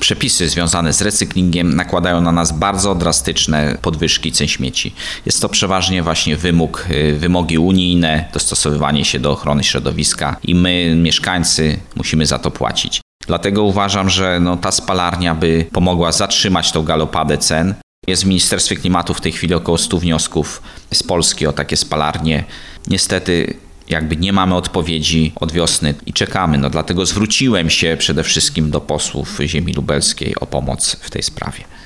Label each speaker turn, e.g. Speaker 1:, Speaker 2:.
Speaker 1: przepisy związane z recyklingiem nakładają na nas bardzo drastyczne podwyżki cen śmieci. Jest to przeważnie właśnie wymogi unijne, dostosowywanie się do ochrony środowiska i my, mieszkańcy, musimy za to płacić. Dlatego uważam, że ta spalarnia by pomogła zatrzymać tą galopadę cen. Jest w Ministerstwie Klimatu w tej chwili około 100 wniosków z Polski o takie spalarnie. Niestety nie mamy odpowiedzi od wiosny i czekamy. Dlatego zwróciłem się przede wszystkim do posłów ziemi lubelskiej o pomoc w tej sprawie.